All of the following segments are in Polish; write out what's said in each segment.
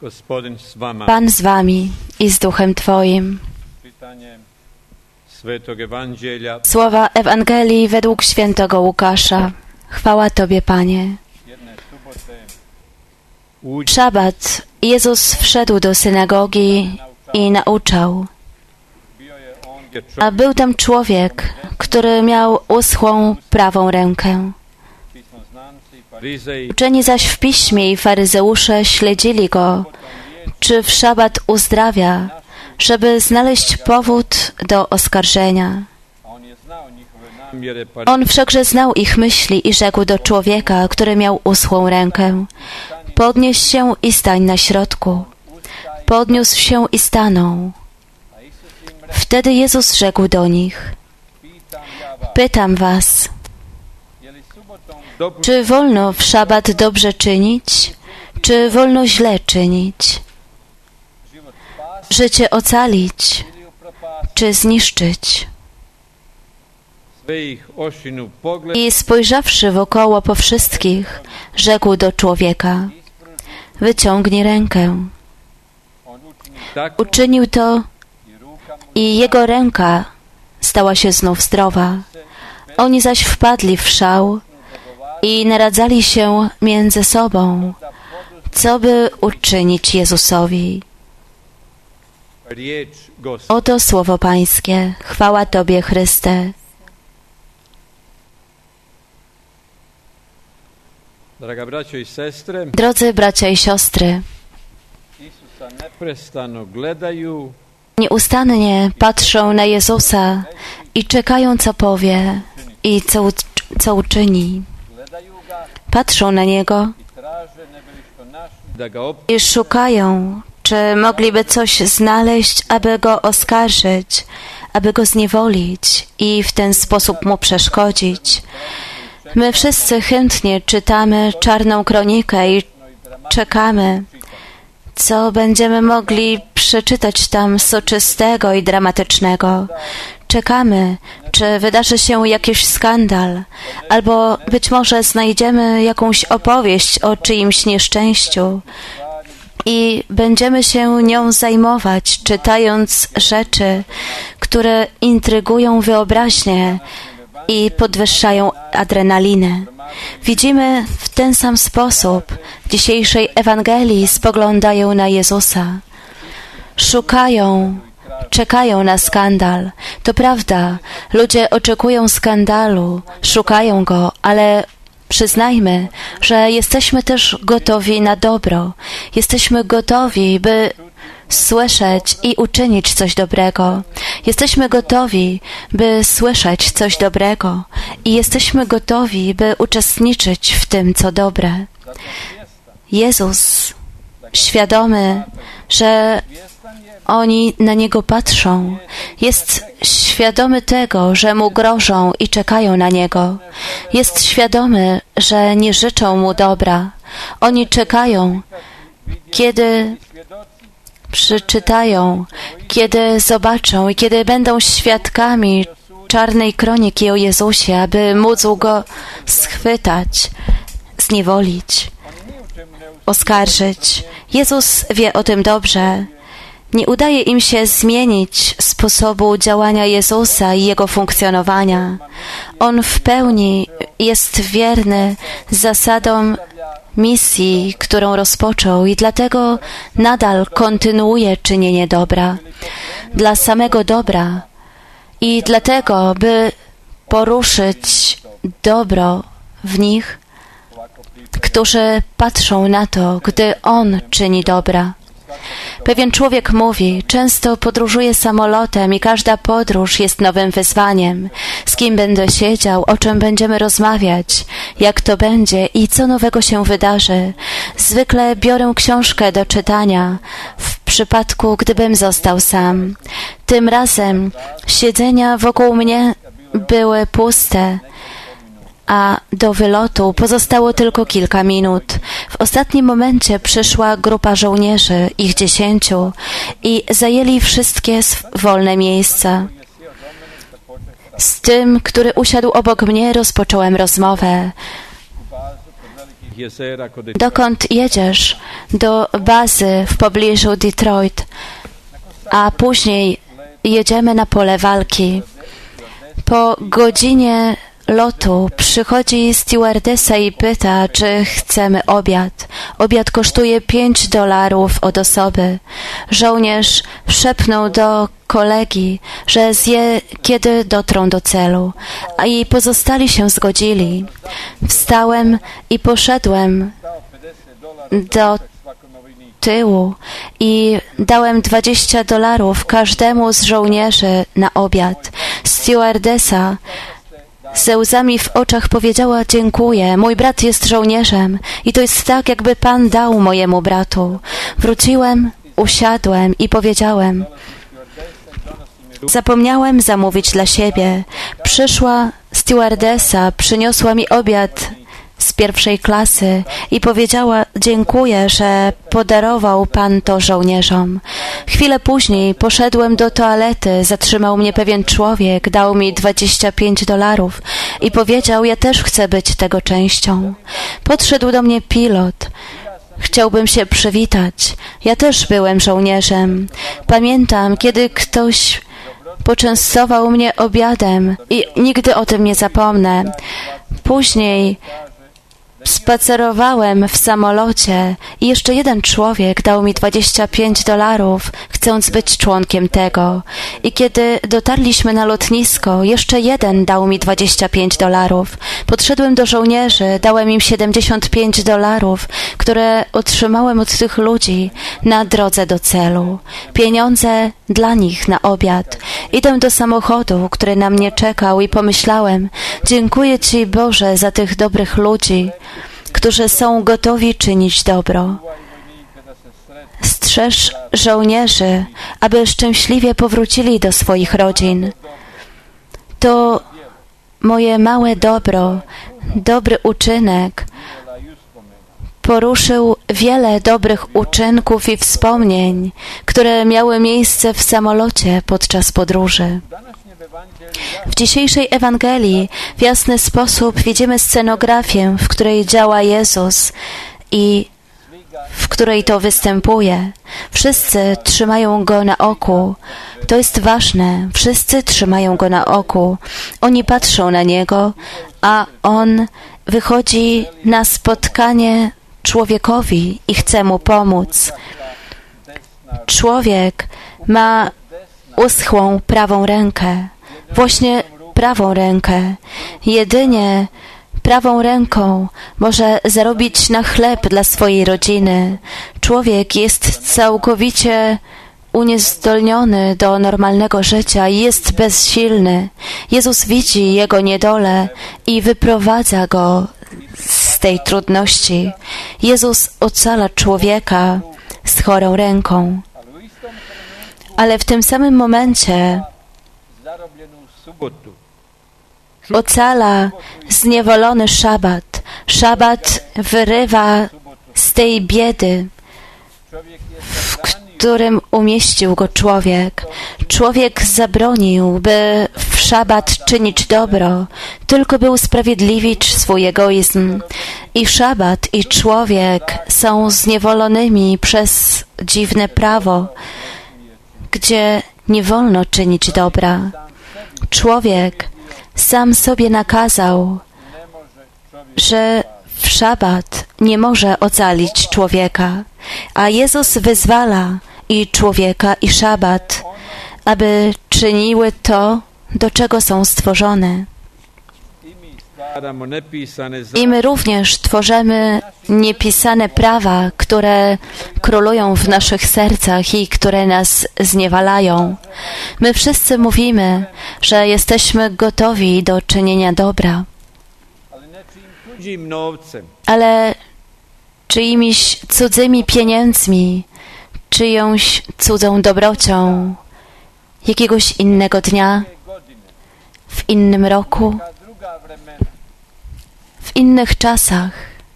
Pan z wami i z duchem Twoim. Słowa Ewangelii według świętego Łukasza. Chwała Tobie, Panie. W szabat Jezus wszedł do synagogi i nauczał. A był tam człowiek, który miał uschłą prawą rękę. Uczeni zaś w piśmie i faryzeusze śledzili go, czy w szabat uzdrawia, żeby znaleźć powód do oskarżenia. On wszakże znał ich myśli i rzekł do człowieka, który miał uschłą rękę: podnieś się i stań na środku. Podniósł się i stanął. Wtedy Jezus rzekł do nich: pytam was, czy wolno w szabat dobrze czynić, czy wolno źle czynić? Życie ocalić, czy zniszczyć? I spojrzawszy wokoło po wszystkich, rzekł do człowieka: wyciągnij rękę. Uczynił to i jego ręka stała się znów zdrowa. Oni zaś wpadli w szał i naradzali się między sobą, co by uczynić Jezusowi. Oto słowo Pańskie. Chwała Tobie, Chryste. Drodzy bracia i siostry, nieustannie patrzą na Jezusa i czekają, co powie i co uczyni. Patrzą na Niego i szukają, czy mogliby coś znaleźć, aby Go oskarżyć, aby Go zniewolić i w ten sposób Mu przeszkodzić. My wszyscy chętnie czytamy czarną kronikę i czekamy, co będziemy mogli przeczytać tam soczystego i dramatycznego. Czekamy, czy wydarzy się jakiś skandal, albo być może znajdziemy jakąś opowieść o czyimś nieszczęściu i będziemy się nią zajmować, czytając rzeczy, które intrygują wyobraźnię i podwyższają adrenalinę. Widzimy w ten sam sposób w dzisiejszej Ewangelii spoglądają na Jezusa. Szukają, czekają na skandal. To prawda, ludzie oczekują skandalu, szukają go, ale przyznajmy, że jesteśmy też gotowi na dobro. Jesteśmy gotowi, by słyszeć i uczynić coś dobrego. Jesteśmy gotowi, by słyszeć coś dobrego i jesteśmy gotowi, by uczestniczyć w tym, co dobre. Jezus, świadomy, że oni na Niego patrzą, jest świadomy tego, że Mu grożą i czekają na Niego. Jest świadomy, że nie życzą Mu dobra. Oni czekają, kiedy przeczytają, kiedy zobaczą i kiedy będą świadkami czarnej kroniki o Jezusie, aby móc Go schwytać, zniewolić, oskarżyć. Jezus wie o tym dobrze. Nie udaje im się zmienić sposobu działania Jezusa i Jego funkcjonowania. On w pełni jest wierny zasadom misji, którą rozpoczął i dlatego nadal kontynuuje czynienie dobra dla samego dobra i dlatego, by poruszyć dobro w nich, którzy patrzą na to, gdy On czyni dobra. Pewien człowiek mówi, często podróżuję samolotem i każda podróż jest nowym wyzwaniem. Z kim będę siedział, o czym będziemy rozmawiać, jak to będzie i co nowego się wydarzy. Zwykle biorę książkę do czytania, w przypadku gdybym został sam. Tym razem siedzenia wokół mnie były puste, a do wylotu pozostało tylko kilka minut. W ostatnim momencie przyszła grupa żołnierzy, ich 10, i zajęli wszystkie wolne miejsca. Z tym, który usiadł obok mnie, rozpocząłem rozmowę. dokąd jedziesz? Do bazy w pobliżu Detroit, a później jedziemy na pole walki. Po godzinie lotu przychodzi stewardessa i pyta, czy chcemy obiad. Obiad kosztuje $5 od osoby. Żołnierz szepnął do kolegi, że zje, kiedy dotrą do celu, a i pozostali się zgodzili. Wstałem i poszedłem do tyłu i dałem $20 każdemu z żołnierzy na obiad. Stewardessa ze łzami w oczach powiedziała: dziękuję, mój brat jest żołnierzem i to jest tak, jakby Pan dał mojemu bratu. Wróciłem, usiadłem i powiedziałem: zapomniałem zamówić dla siebie. Przyszła stewardessa, przyniosła mi obiad z pierwszej klasy i powiedziała: dziękuję, że podarował Pan to żołnierzom. Chwilę później poszedłem do toalety, zatrzymał mnie pewien człowiek, dał mi $25 i powiedział: ja też chcę być tego częścią. Podszedł do mnie pilot. Chciałbym się przywitać. Ja też byłem żołnierzem. Pamiętam, kiedy ktoś poczęstował mnie obiadem i nigdy o tym nie zapomnę. Później spacerowałem w samolocie i jeszcze jeden człowiek dał mi $25, chcąc być członkiem tego. I kiedy dotarliśmy na lotnisko, jeszcze jeden dał mi $25. Podszedłem do żołnierzy, dałem im $75, które otrzymałem od tych ludzi na drodze do celu. Pieniądze dla nich na obiad. Idę do samochodu, który na mnie czekał i pomyślałem: dziękuję Ci, Boże, za tych dobrych ludzi, którzy są gotowi czynić dobro. Strzeż żołnierzy, aby szczęśliwie powrócili do swoich rodzin. To moje małe dobro, dobry uczynek poruszył wiele dobrych uczynków i wspomnień, które miały miejsce w samolocie podczas podróży. W dzisiejszej Ewangelii w jasny sposób widzimy scenografię, w której działa Jezus i w której to występuje. Wszyscy trzymają Go na oku. To jest ważne. Wszyscy trzymają Go na oku. Oni patrzą na Niego, a On wychodzi na spotkanie człowiekowi i chce mu pomóc. Człowiek ma uschłą prawą rękę. Właśnie prawą rękę. Jedynie prawą ręką może zarobić na chleb dla swojej rodziny. Człowiek jest całkowicie uniezdolniony do normalnego życia i jest bezsilny. Jezus widzi jego niedolę i wyprowadza go z tej trudności. Jezus ocala człowieka z chorą ręką. Ale w tym samym momencie ocala zniewolony szabat. Szabat wyrywa z tej biedy, w którym umieścił go człowiek. Człowiek zabronił, by w szabat czynić dobro, tylko by usprawiedliwić swój egoizm. I szabat, i człowiek są zniewolonymi przez dziwne prawo, gdzie nie wolno czynić dobra. Człowiek sam sobie nakazał, że w szabat nie może ocalić człowieka, a Jezus wyzwala i człowieka, i szabat, aby czyniły to, do czego są stworzone. I my również tworzymy niepisane prawa, które królują w naszych sercach i które nas zniewalają. My wszyscy mówimy, że jesteśmy gotowi do czynienia dobra, ale czyimiś cudzymi pieniędzmi, czyjąś cudzą dobrocią, jakiegoś innego dnia, w innym roku, w innych czasach.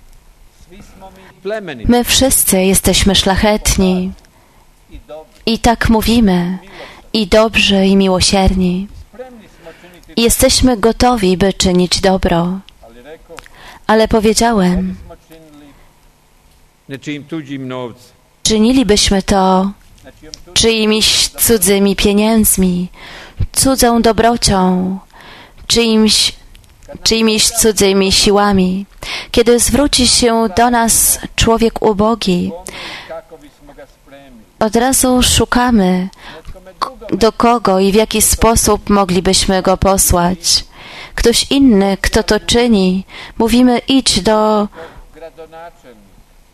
My wszyscy jesteśmy szlachetni i tak mówimy, i dobrzy, i miłosierni. I jesteśmy gotowi, by czynić dobro. Ale powiedziałem, nečijim tuđim novcem, Czynilibyśmy to czyimiś cudzymi pieniędzmi, cudzą dobrocią, czyimiś cudzymi siłami. Kiedy zwróci się do nas człowiek ubogi, kako bismo ga spremili. od razu szukamy, do kogo i w jaki sposób moglibyśmy go posłać. Ktoś inny, kto to czyni, mówimy: idź do Gradonačelnik,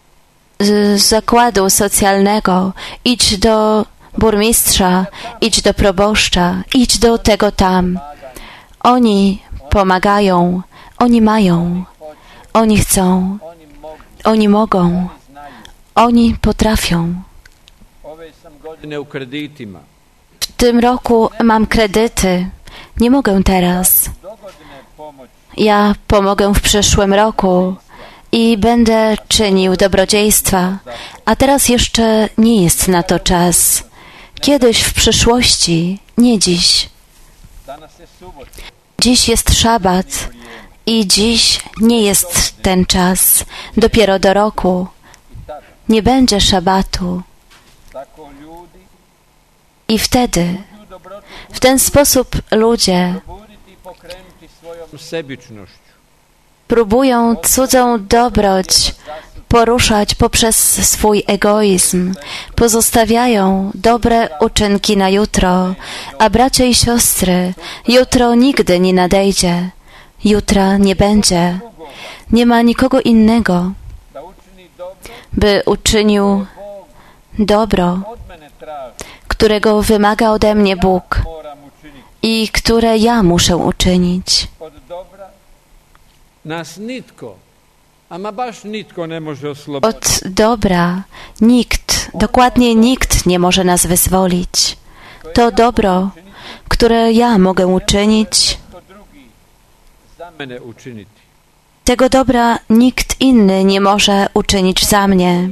zakładu socjalnego, idź do burmistrza, idź do proboszcza, idź do tego tam. Oni pomagają, oni mają, oni chcą, oni mogą, oni potrafią. ove sam godine u kreditima. W tym roku mam kredyty, nie mogę teraz. Dogodine pomoć Ja pomogę w przyszłym roku i będę czynił dobrodziejstwa, a teraz jeszcze nie jest na to czas. Kiedyś w przyszłości, nie dziś. danas je subota. Dziś jest szabat i dziś nie jest ten czas. Dopiero do roku nie będzie szabatu. Tako ljudi I wtedy, u dobrotu w ten sposób ludzie buditi i pokrenuti svojom sebičnošću. próbują cudzą dobroć poruszać poprzez swój egoizm. Pozostawiają dobre uczynki na jutro, a bracia i siostry, jutro nigdy nie nadejdzie. Jutra nie będzie. Nie ma nikogo innego, Da učini dobro, by uczynił Bog dobro, od mene traži, którego wymaga ode mnie Bóg moram učiniti. i które ja muszę uczynić. Od dobra nas nitko, ama baš nitko ne može osloboditi. Od dobra nikt, dokładnie nikt nie może nas wyzwolić. To dobro, które ja mogę uczynić, To drugi za mene učiniti. tego dobra nikt inny nie może uczynić za mnie.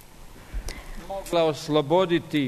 Mogla osloboditi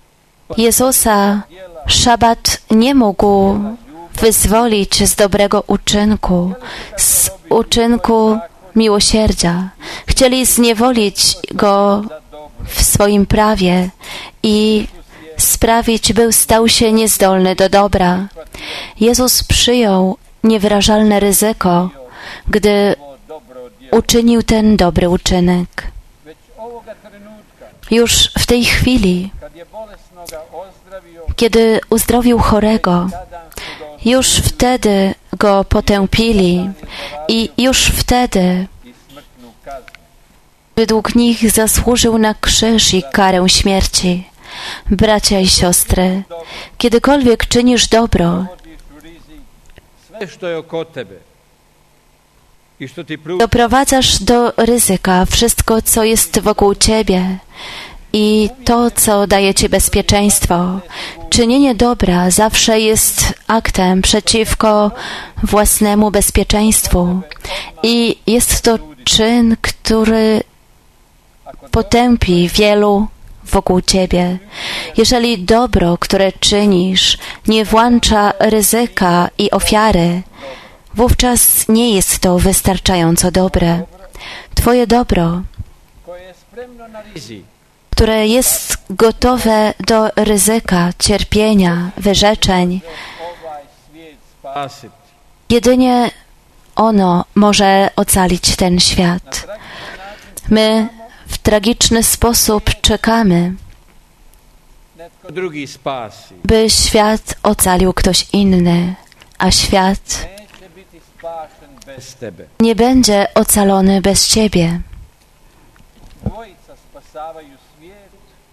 Jezusa szabat nie mógł wyzwolić z dobrego uczynku, z uczynku miłosierdzia. Chcieli zniewolić Go w swoim prawie i sprawić, by stał się niezdolny do dobra. Jezus przyjął niewyrażalne ryzyko, gdy ovo dobro djelo. uczynił ten dobry uczynek. Već ovoga trenutka, Już w tej chwili, kad je bolesnoga ozdravio, kiedy uzdrowił chorego, tada su ga już wtedy go potępili i już wtedy i smrtnu kaznu. według nich zasłużył na krzyż i karę śmierci. Bracia i siostry, kiedykolwiek czynisz dobro, Vodiš u rizik sve što je oko tebe i što ti pruža doprowadzasz do ryzyka wszystko, co jest wokół ciebie i to, co daje ci bezpieczeństwo. Czynienie dobra zawsze jest aktem przeciwko własnemu bezpieczeństwu i jest to czyn, który potępi wielu wokół ciebie. Jeżeli dobro, które czynisz, nie włącza ryzyka i ofiary, wówczas nie jest to wystarczająco dobre. Twoje dobro, koje je spremno na rizik, które jest gotowe do ryzyka, cierpienia, wyrzeczeń, ovaj svijet spasiti. jedynie ono może ocalić ten świat. My w tragiczny sposób czekamy, Netko drugi spasi. by świat ocalił ktoś inny, a świat Neće biti spašen bez tebe. nie będzie ocalony bez ciebie. Dvojica spasavaju svijet,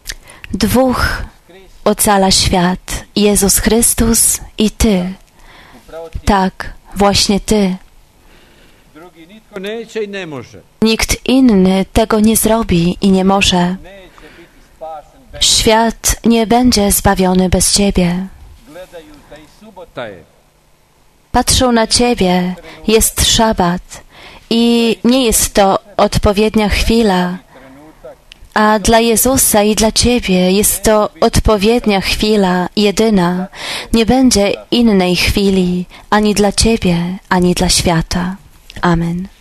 Dwóch ocala świat, Jezus Chrystus i Ty. upravo ti. Tak, właśnie Ty. Drugi nitko neće i ne može. Nikt inny tego nie zrobi i nie może. Neće biti spašen bez Świat nie będzie zbawiony bez Ciebie. gledaju da i subota je. Patrzą na Ciebie, jest szabat i nie jest to odpowiednia chwila, Trenutak a dla Jezusa i dla Ciebie jest to odpowiednia chwila, jedyna. Nie będzie innej chwili ani dla Ciebie, ani dla świata. Amen.